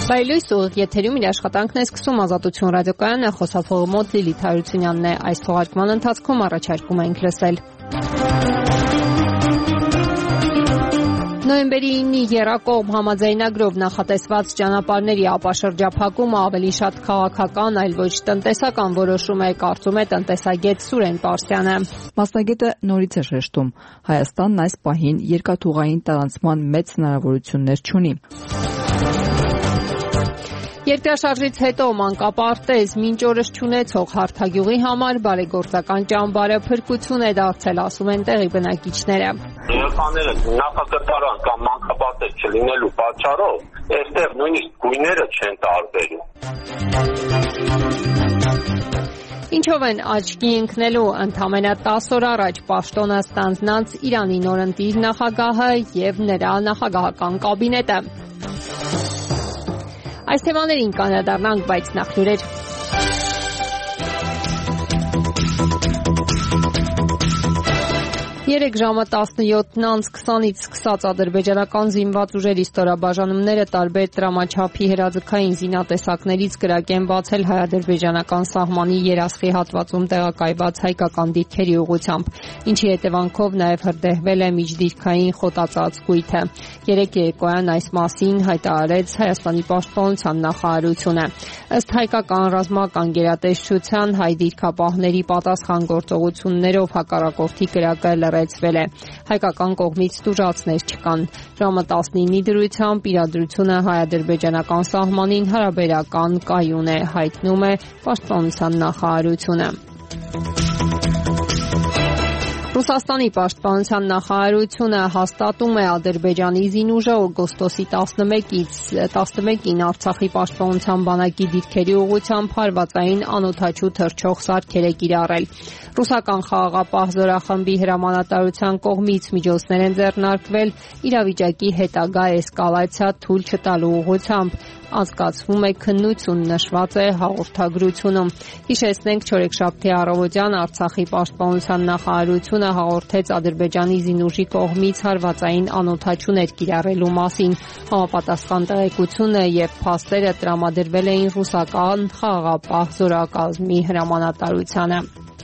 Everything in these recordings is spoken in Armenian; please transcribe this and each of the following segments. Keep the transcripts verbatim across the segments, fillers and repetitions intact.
Բայլույս ուղիղ եթերում իր աշխատանքն է սկսում Ազատություն ռադիոկայանը, խոսափողը մոտ Լիլիթ Հարությունյանն է։ Այս թողարկման ընթացքում առաջարկում ենք լսել. Նոյեմբերի ինը եռակողմ համաձայնագրով նախատեսված ճանապարհների ապաշրջափակումը ավելի շատ քաղաքական, այլ ոչ տնտեսական որոշում է, կարծում է տնտեսագետ Սուրեն Պարսյանը։ Մասնագետը նորից է շեշտում, Հայաստանն այս պահին երկաթուղային տարանցման մեծ հնարավորություններ չունի։ Երկրաշարժից հետո մանկապարտեզ մինչ օրս չունեցող Հարթագյուղի համար բարեգործական ճամբարը փրկություն է դարձել, ասում են տեղի բնակիչները։ Երեխաները նախակրթարան կամ մանկապարտեզ չլինելու պատճառով այստեղ նույնիսկ գույները չեն տարբերում։ Ինչով են աչքի ընկնելու ընդամենը տասը օր առաջ պաշտոնը ստանձնած Իրանի նորընտիր նախագահը եւ նրա նախագահական կաբինետը։ Այս թեմաներին կանրադառնանք, բայց նախ լուրեր։ Երեկ ժամը տասնյոթն անց քսանից սկսած ադրբեջանական զինված ուժերի ստորաբաժանումները տարբեր տրամաչափի հրաձգային զինատեսակներից կրակ են բացել հայ-ադրբեջանական սահմանի երասխի հատվածում տեղակայված հայկական դիրքերի ուղղությամբ, ինչի հետևանքով նաև հրդեհվել է միջդիրքային խոտածածկույթը։ Երեկ երեկոյան այս մասին հայտարարեց Հայաստանի պաշտպանության նախարարությունը։ Ըստ հայկական ռազմական գերատեսչության հայ դիրքապահների պատասխան գործողություններով հակառակորդի կրակը լրացվել է։ Հայկական կողմից տուժածներ չկան։ Ժամը տասնինի դրությամբ իրադրությունը հայ-ադրբեջանական սահմանին հարաբերական կայուն է, հայտնում է պաշտպանության նախարարությունը։ Ռուսաստանի պաշտպանության նախարարությունը հաստատում է Ադրբեջանի զինուժը օգոստոսի տասնմեկից տասնմեկին Արցախի պաշտպանության բանակի դիրքերի ուղղությամբ հարվածային անօդաչու թռչող սարքեր է կիրառել։ Ռուսական խաղաղապահ զորախմբի հրամանատարության կողմից միջոցներ են ձեռնարկվել իրավիճակի հետագա էսկալացիա թույլ չտալու ուղղությամբ, անցկացվում է քննություն, նշված է հաղորդագրությունում։ Հիշեցնենք, չորեքշաբթի առավոտյան Արցախի պաշտպանության նախարարությունը հաղորդեց Ադրբեջանի զինուժի կողմից հարվածային անօդաչուներ կիրառելու մասին։ Համապատասխան տեղեկությունը եւ փաստերը տրամադրվել էին ռուսական խաղաղապահ զորակազմի հրամանատարությանը։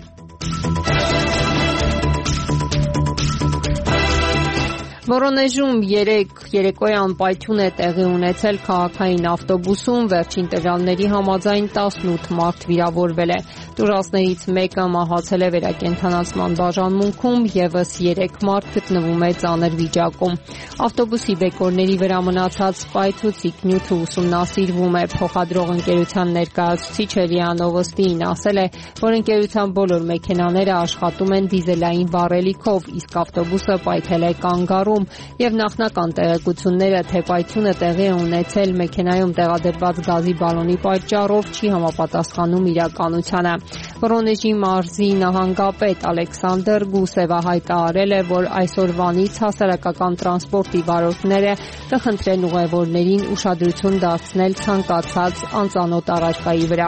Վորոնեժում երեք երեկոյան պայթյուն է տեղի ունեցել քաղաքային ավտոբուսում, վերջին տվյալների համաձայն տասնութ մարդ վիրավորվել է։ Տուժածներից մեկը մահացել է վերակենդանացման բաժանմունքում, եւս երեք մարդ գտնվում է ծանր վիճակում։ Ավտոբուսի բեկորների վրա մնացած պայթուցիկ նյութը ուսումնասիրվում է։ Փոխադրող ընկերության ներկայացուցիչ Էլիան Օվստին ասել է, որ ընկերության բոլոր մեքենաները աշխատում են դիզելային վառելիքով, իսկ ավտոբուսը պայթել է կանգառում, եւ նախնական տեղեկությունները, թե պայթյունը տեղի է ունեցել մեքենայում տեղադրված գազի բալոնի պատճառով, չի համապատասխանում իրականությանը։ Վորոնեժի մարզի նահանգապետ Ալեքսանդր Գուսևը հայտարարել է, որ այսօրվանից հասարակական տրանսպորտի վարորդները կխնդրեն ուղևորներին ուշադրություն դարձնել ցանկացած անծանոթ առարկայի վրա։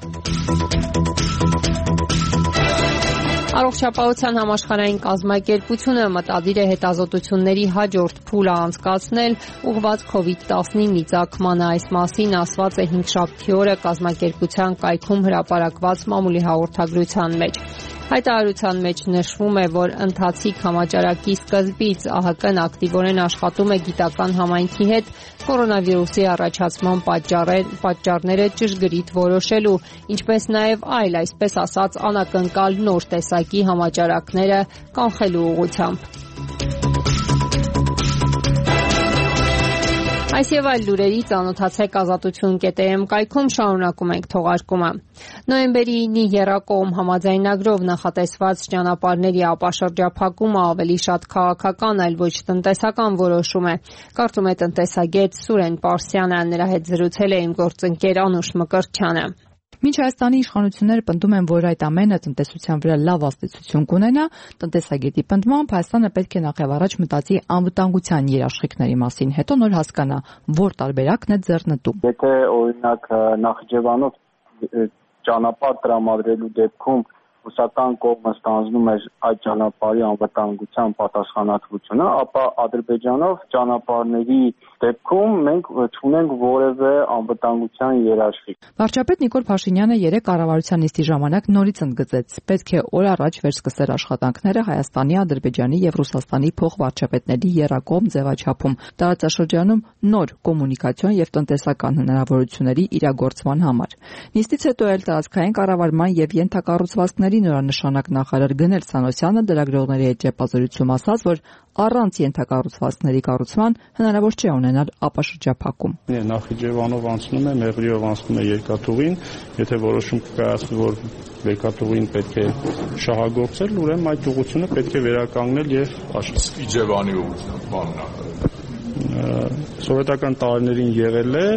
Առողջապահության համաշխարհային կազմակերպությունը մտադիր է հետազոտությունների հաջորդ փուլը անցկացնել ուղղված քովիդ տասնինի ծագմանը։ Այս մասին ասված է հինգշաբթի օրը կազմակերպության կայքում հրապարակված մամուլի հաղորդագրության մեջ։ Հայտարարության մեջ նշվում է, որ ընթացիկ համաճարակի սկզբից ԱՀԿ-ն ակտիվորեն աշխատում է գիտական համայնքի հետ կորոնավիրուսի առաջացման պատճառները ճշգրիտ որոշելու, ինչպես նաև այլ, այսպես ասած, անակնկալ նոր տեսակի համաճարակները կանխելու ուղղությամբ։ Այս եւ այլ լուրերի ծանոթացեք ազատություն կետ է էմ կայքում, շարունակում ենք թողարկումը։ Նոյեմբերի ինը եռակողմ համաձայնագրով նախատեսված ճանապարհների ապաշրջափակումը ավելի շատ քաղաքական, այլ ոչ տնտեսական որոշում է, կարծում է տնտեսագետ Սուրեն Պարսյանը, նրա հետ զրուցել է իմ գործընկեր Անուշ Մկրտչյանը։ Մինչ Հայաստանի իշխանությունները պնդում են, որ այդ ամենը տնտեսության վրա լավ ազդեցություն կունենա, տնտեսագետի պնդմամբ Հայաստանը պետք է նախևառաջ մտածի անվտանգության երաշխիքների մասին, հետո նոր հասկանա, որ տարբերակն է ձեռնտու։ Եթե օրինակ Նախիջևանով ճանապարհ տրամադրելու դեպքում ռուսական կողմը ստանձնում էր այդ ճանապարհի անվտանգության պատասխանատվությունը, ապա Ադրբեջանով ճանապարհների դեպքում մենք չունենք որևէ անվտանգության երաշխիք։ Վարչապետ Նիկոլ Փաշինյանը երեկ կառավարության նիստի ժամանակ նորից ընդգծեց, պետք է օր առաջ վերսկսել աշխատանքները Հայաստանի, Ադրբեջանի եւ Ռուսաստանի փոխվարչապետների եռակողմ ձևաչափում տարածաշրջանում նոր կոմունիկացիոն եւ տնտեսական հնարավորությունների իրագործման համար։ Նիստից հետո էլ տարածքային կառավարման եւ ենթակառուցվածքների նորանշանակ նախարար Գնել Սանոսյանը դրագրողների հետ ճեպազրույցում ասաց, որ առանց ենթակառուցվածքների կառուցման հնարավոր չէ ունենալ ապաշրջափակում։ Նախիջևանով անցնում է, Մեղրիով անցնում է երկաթուղին, եթե որոշում կկայացվի, որ երկաթուղին պետք է շահագործել, ուրեմն այդ ուղղությունը պետք է վերականգնել եւ աշխատել։ Իջևանի ուղղությունը բանն սովետական տարիներին եղել է,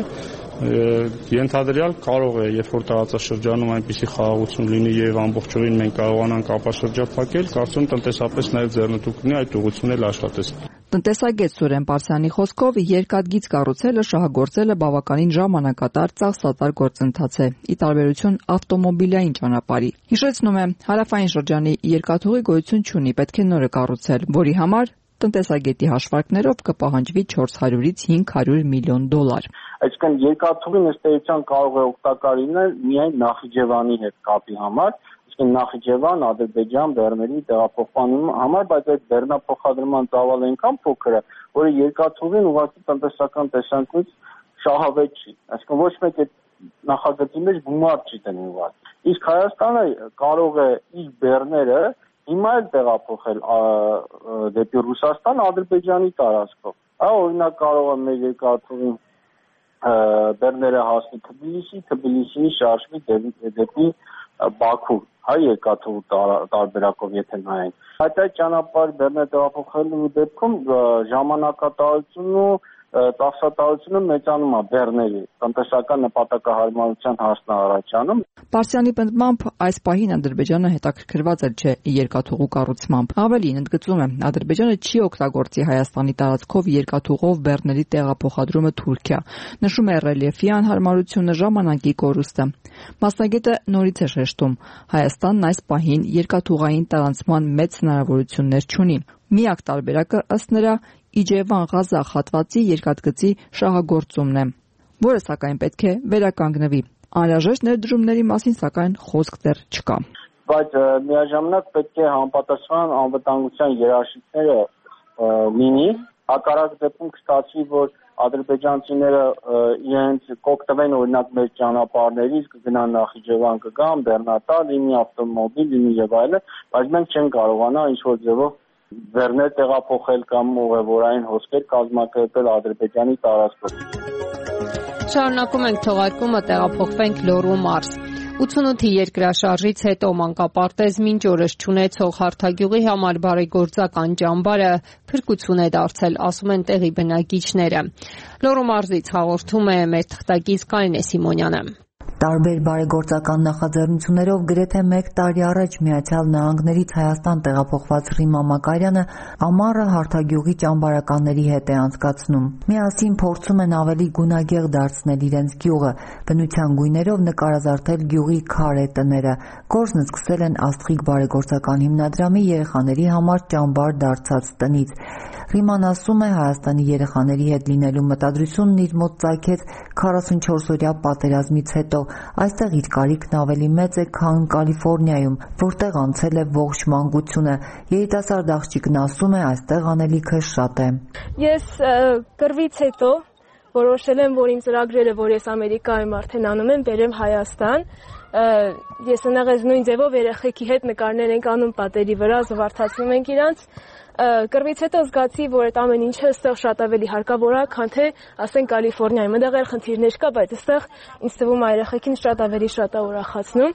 ենթադրյալ կարող է, երբ որ տարածաշրջանում այնպիսի խաղաղություն լինի եւ ամբողջովին մենք կարողանանք ապաշրջափակել, կարծում տնտեսապես նաեւ ձեռնտու կլինի այդ ուղղությունն էլ աշխատել։ Տնտեսագետ Սուրեն Պարսյանի խոսքով երկաթգիծ կառուցելը, շահագործելը բավականին ժամանակատար ծախսատար գործընթաց է, ի տարբերություն ավտոմոբիլային ճանապարհի։ Հիշեցնում եմ, հարավային շրջանի երկաթուղի գոյություն չունի, պետք է նորը կառուցել, որի համար տնտեսագետի հաշվարկներով կպահանջվի չորս հարյուրից հինգ հարյուր միլիոն դոլար։ Այսինքն երկաթուղին ըստ էության կարող է օգտակար լինել միայն Նախիջևանի հետ կապի համար, այսինքն Նախիջևան, Ադրբեջան, Բեռների տեղափոխման համար, բայց այդ բեռնափոխադրման ծավալը այնքան փոքր է, որ երկաթուղին ուղղակի տնտեսական տեսանկյունից շահավետ չի։ Այսինքն ոչ մեկ այդ նախագծի մեջ գումար չի դնի ուղղակի։ Իսկ Հայաստանը կարող է իր բեռները հիմա էլ տեղափոխել դեպի Ռուսաստան Ադրբեջանի տարածքով։ Հա, օրինակ կարող է մեր երկաթուղին բեռները հասնի Թբիլիսի, Թբիլիսի շարժվի դեպի Բաքու, հա, երկաթուղու տարբերակով եթե նայենք։ Այդ այդ ճանապարհ բեռներ տեղափոխելու դեպքում ժամանակատարությունն ու ծախսատարությունը մեծանում է բեռների, տնտեսական նպատակահարմարության հասն է առաջանում։ Պարսյանի պնդմամբ այս պահին Ադրբեջանը հետաքրքրված էլ չէ երկաթուղու կառուցմամբ։ Ավելին ընդգծում է, Ադրբեջանը չի օգտագործի Հայաստանի տարածքով երկաթուղով բեռների տեղափոխադրումը Թուրքիա։ Նշում է ռելիեֆի անհարմարությունը, ժամանակի կորուստը։ Մասնագետը նորից է շեշտում, Հայաստանն այս պահին երկաթուղային տարանցման մեծ հնարավորություններ չունի։ Միակ տարբերակը ըստ նրա Իջևան-Ղազախ հատվածի երկաթգծի շահագործումն է, որը սակայն պետք է վերականգնվի։ Անհրաժեշտ ներդրումների մասին սակայն խոսք դեռ չկա։ Բայց միաժամանակ պետք է համապատասխան անվտանգության երաշխիքները լինի, հակառակ դեպքում կստացվի, որ ադրբեջանցիները իրենց կօգտվեն օրինակ մեր ճանապարհներից, կգնան Նախիջևան, կգան, Բեռնատար, լինի ավտոմոբիլ, լինի եւ այլն, բայց մենք չենք կարողանա ինչ-որ ձևով բեռներ տեղափոխել կամ ուղևորային հոսքեր կազմակերպել Ադրբեջանի տարածքով։ Շարունակում ենք թողարկումը, տեղափոխվենք Լոռու մարզ։ ութանութի երկրաշարժից հետո մանկապարտեզ մինչ օրս չունեցող Հարթագյուղի համար բարեգործական ճամբարը փրկություն է դարձել, ասում են տեղի բնակիչները։ Լոռու մարզից հաղորդում է մեր թղթակից Կարինե Սիմոնյանը։ Տարբեր բարեգործական նախաձեռնություններով գրեթե մեկ տարի առաջ Միացյալ Նահանգներից Հայաստան տեղափոխված Ռիմա Մակարյանը ամառը Հարթագյուղի ճամբարականների հետ է անցկացնում։ Միասին փորձում են ավելի գունագեղ դարձնել իրենց գյուղը, բնության գույներով նկարազարդել գյուղի քարե տները։ Գործն սկսել են Աստղիկ բարեգործական հիմնադրամի երեխաների համար ճամբար դարձած տնից։ Ռիման ասում է, Հայաստանի երեխաների հետ լինելու մտադրությունն իր մոտ ծագեց քառասունչորսօրյա պատերազմից հետո։ Այստեղ իր կարիքն ավելի մեծ է, քան Կալիֆոռնիայում, որտեղ անցել է ողջ մանկությունը։ Երիտասարդ աղջիկն ասում է, այստեղ անելիքը շատ է։ Ես կռվից հետո որոշել եմ, որ իմ ծրագրերը, որ ես Ամերիկայում արդեն անում եմ, բերեմ Հայաստան։ Ես այնեղես նույն ձևով երեխեքի հետ նկարներ ենք անում պատերի վրա, զվարթացնում ենք իրանց։ Կռվից հետո զգացի, որ այդ ամեն ինչը այստեղ շատ ավելի հարկավոր է, քան թե ասենք Կալիֆոռնիայում։ Այնտեղ էլ խնդիրներ կա, բայց այստեղ ինձ թվում է երեխեքին շատ ավելի շատ է ուրախացնում։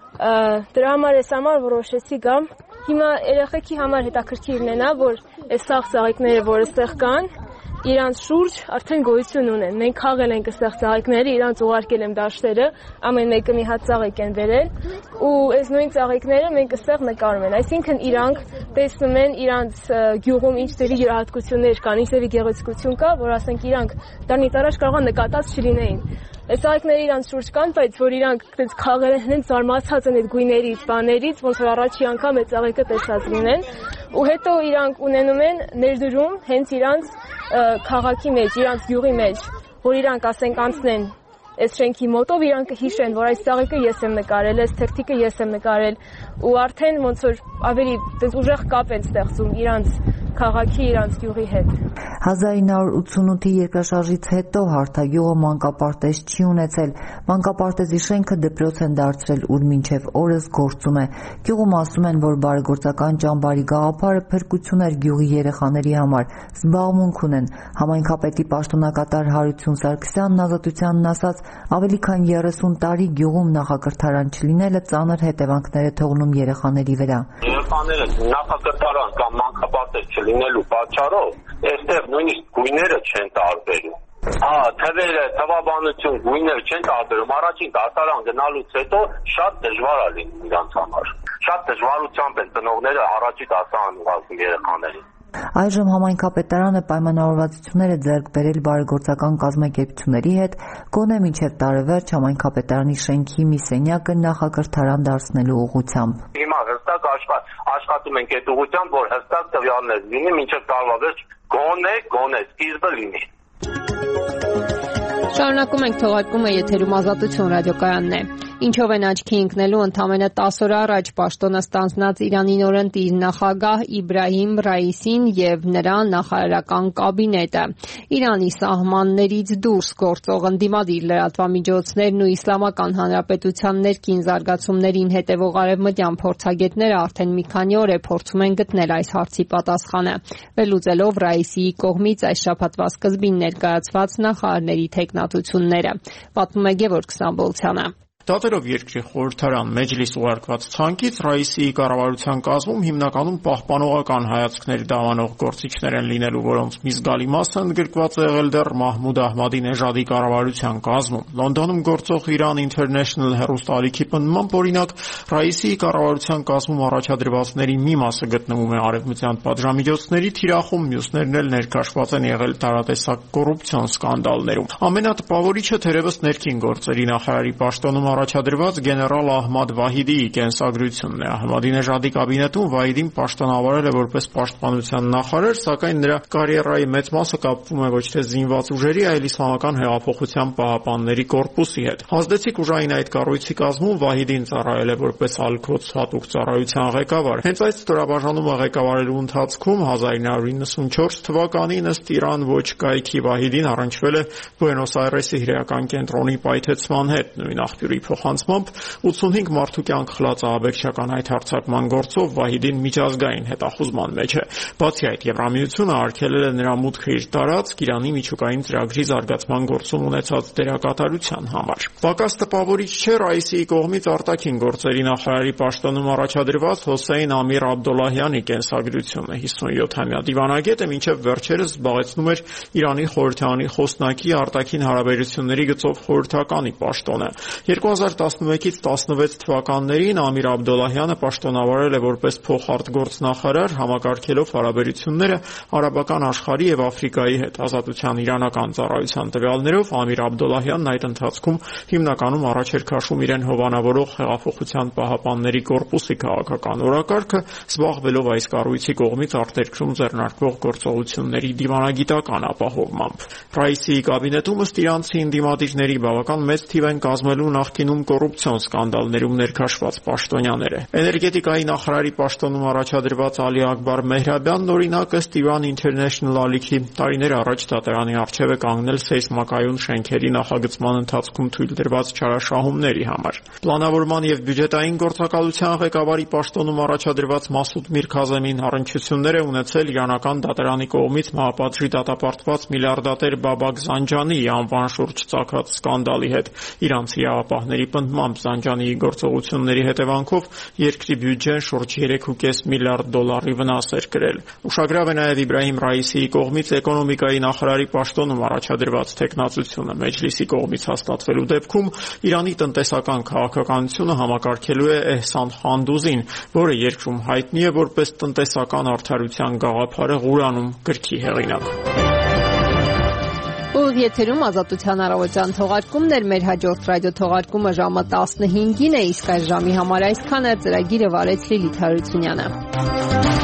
Դրա համար ես համար որոշեցի գամ։ Հիմա երեխեքի համար հետաքրքիր ունենա, որ այս սաղ ծաղիկները, որ այստեղ կան, իրանց շուրջ արդեն գոյություն ունեն։ Մենք խաղել ենք այստեղ ծաղիկները, իրանց ուղարկել եմ դաշտերը, ամեն մեկը մի հատ ծաղիկ են բերել, ու այս նույն ծաղիկները մենք այստեղ նկարում են։ Այսինքն իրանք տեսնում են իրանց գյուղում ինչ ձևի յուրահատկություններ կան, ինչ ձևի գեղեցկություն կա, որ ասենք իրանք դրանից առաջ կարող է նկատած չլինեին։ Այս ակները իրանց շուրջ կան, բայց որ իրանք այդպես խաղերը հենց զարմացած են այդ գույներից, բաներից, ոնց որ առաջի անգամ այդ ծաղիկը տեսած լինեն, ու հետո իրանք ունենում են ներդրում հենց իրանց քաղաքի մեջ, իրանց գյուղի մեջ, որ իրանք ասենք անցնեն այս շենքի մոտով, իրանք հիշեն, որ այս ծաղիկը ես եմ նկարել, այս թերթիկը ես եմ նկարել, ու արդեն ոնց որ ավելի ուժեղ կապ են ստեղծում իրանց քաղաքի, իրանց գյուղի հետ։ հազար ինը հարյուր ութսունութի երկրաշարժից հետո Հարթագյուղը մանկապարտեզ չի ունեցել։ Մանկապարտեզի շենքը դպրոց են դարձրել, ուր մինչև օրս գործում է։ Գյուղում ասում են, որ բարեգործական ճամբարի գաղափարը փրկություն էր գյուղի երեխաների համար, զբաղմունք ունեն։ Համայնքապետի պաշտոնակատար Հարություն Սարգսյանն Ազատությանն ասաց, ավելի քան երեսուն տարի գյուղում նախակրթարան չլինելը ծանր հետևանքներ է թողնում երեխաների վրա։ Երեխաները նախակրթարան կամ մանկապարտեզ չլինելու պատճառով այստեղ նույնիսկ գույները չեն տարբերում։ Հա, թվերը, թվաբանություն, գույները չեն տարբերում։ Առաջին դասարան գնալուց հետո շատ դժվար է լինում իրանց համար։ Շատ դժվարությամբ են ծնողները առաջի դասարան ուղարկում երեխաներին։ Այժմ համայնքապետարանը պայմանավորվածություններ է ձեռք բերել բարեգործական կազմակերպությունների հետ, գոնե մինչև տարեվերջ համայնքապետարանի շենքի մի սենյակը նախակրթարան դարձնելու ուղղությամբ։ Հիմա հստակ աշխատում ենք այդ ուղղությամբ, որ հստակ տվյալներ լինի, մինչև տարվա վերջ գոնե, գոնե սկիզբը լինի։ Շարունակում ենք թողարկումը, եթերում Ազատություն ռադիոկայանն է։ Ինչով են աչքի ընկնելու ընդամենը տասը օր առաջ պաշտոնը ստանձնած Իրանի նորընտիր նախագահ Իբրահիմ Ռայիսին եւ նրա նախարարական կաբինետը։ Իրանի սահմաններից դուրս գործող ընդդիմադիր լրատվամիջոցներն ու Իսլամական Հանրապետության ներքին զարգացումներին հետևող արևմտյան փորձագետները արդեն մի քանի օր է փորձում են գտնել այս հարցի պատասխանը, վերլուծելով Ռայիսիի կողմից այս շաբաթվա սկզբին ներկայացված նախարարների թեկնածությունները։ Պատմում է Գևորգ Ստամբոլցյանը։ Դատերով երկրի խորհրդարան մեջլիս ուղարկված ցանկից Ռայիսիի կառավարության կազմում հիմնականում պահպանողական հայացքներ դավանող գործիչներ են լինելու, որոնց մի զգալի մասը ընդգրկված է եղել դեռ Մահմուդ Ահմադինեժադի կառավարության կազմում։ Լոնդոնում գործող Iran International հեռուստաալիքի պնդմամբ, օրինակ, Ռայիսիի կառավարության կազմում առաջադրվածների մի մասը գտնվում է արևմտյան պատժամիջոցների թիրախում, մյուսներն էլ ներքաշված են եղել տարատեսակ կոռուպցիոն սկանդալներում։ Ամենատպավորիչը թերևս ներքին գործերի նախարարի պաշտոնում առաջադրված գեներալ Ահմադ Վահիդիի կենսագրությունն է։ Ահմադինեժադի կաբինետում Վահիդին պաշտոնավարել է որպես պաշտպանության նախարար, սակայն նրա կարիերայի մեծ մասը կապվում է ոչ թե զինված ուժերի, այլ Իսլամական հեղափոխության պահապանների կորպուսի հետ։ Ազդեցիկ ուժային այդ կառույցի կազմում Վահիդին ծառայել է որպես ալքոց հատուկ ծառայության ղեկավար։ Հենց այդ ստորաբաժանումը ղեկավարելու ընթացքում հազար ինը հարյուր իննսունչորս թվականին ըստ Իրան ոչ կայքի Վահիդին առնչվել է Բուենոս Այրեսի հրեական կենտրոնի պայթեցման հետ։ Նույն աղբյուրի փոխանցմամբ ութսունհինգ մարդու կյանք խլած ահաբեկչական այդ հարձակման գործով Վահիդին միջազգային հետախուզման մեջ է։ Բացի այդ, Եվրամիությունը արգելել է նրա մուտքը իր տարածք Իրանի միջուկային ծրագրի զարգացման գործում ունեցած դերակատարության համար։ Պակաս տպավորիչ չէ Ռայիսիի կողմից արտաքին գործերի նախարարի պաշտոնում առաջադրված Հոսեյն Ամիր Աբդոլլահյանի կենսագրությունը։ հիսունյոթամյա դիվանագետը մինչև վերջերս զբաղեցնում էր Իրանի խորհրդարանի խոսնակի արտաքին հարաբերությունների գծով խորհրդականի պաշտոնը։ երկու հազար տասնմեկից տասնվեց թվականներին Ամիր Աբդոլլահյանը պաշտոնավարել է որպես փոխարտգործնախարար, համակարգելով հարաբերությունները արաբական աշխարհի եւ Աֆրիկայի հետ։ Ազատության իրանական ծառայության տվյալներով Ամիր Աբդոլլահյանն այդ ընթացքում հիմնականում առաջ էր քաշում իրեն հովանավորող հեղափոխության պահապանների կորպուսի քաղաքական օրակարգը, զբաղվելով այս կառույցի կողմից արտերկրում ձեռնարկվող գործողությունների դիվանագիտական ապահովմամբ։ Ռայիսիի կաբինետում ըստ իրանցի ընդդիմադիրների բավական մեծ թիվ են կազմելու նախկինում կոռուպցիոն սկանդալներում ներքաշված պաշտոնյաները։ Էներգետիկայի նախարարի պաշտոնում առաջադրված Ալի Ակբար Մեհրաբյանն օրինակ ըստ Iran International ալիքի տարիներ առաջ դատարանի առջև է կանգնել սեյսմակայուն շենքերի նախագծման ընթացքում թույլ դրված չարաշահումների համար։ Պլանավորման եւ բյուջետային գործակալության ղեկավարի պաշտոնում առաջադրված Մասուդ Միր Քազեմին առնչություններ է ունեցել իրանական դատարանի կողմից մահապատժի դատապարտված միլիարդատեր Բաբակ Զանջանիի անվան շուրջ ծագած սկանդալի հետ։ Իրանցի իրավապահների պնդմամբ Զանջանիի գործողությունների հետևանքով երկրի բյուջեն շուրջ երեք կόμμα պենս միլիարդ դոլարի վնաս էր կրել։ Ուշագրավ է նաև Իբրահիմ Ռայիսիի կողմից էկոնոմիկայի նախարարի պաշտոնում առաջադրված թեկնածությունը։ Մեջլիսի կողմից հաստատվելու դեպքում Իրանի տնտեսական քաղաքականությունը համակարգելու է Էհսան Խանդուզին, որը երկրում հայտնի է որպես տնտեսական արդարության գաղափարը Ղուրանում գրքի հեղինակ։ եթերում Ազատության առավոտյան թողարկումն էր, մեր հաջորդ ռադիո թողարկումը ժամը տասնհինգին է, իսկ այս ժամի համար այսքանը. ծրագիրը վարեց Լիլիթ Հարությունյանը։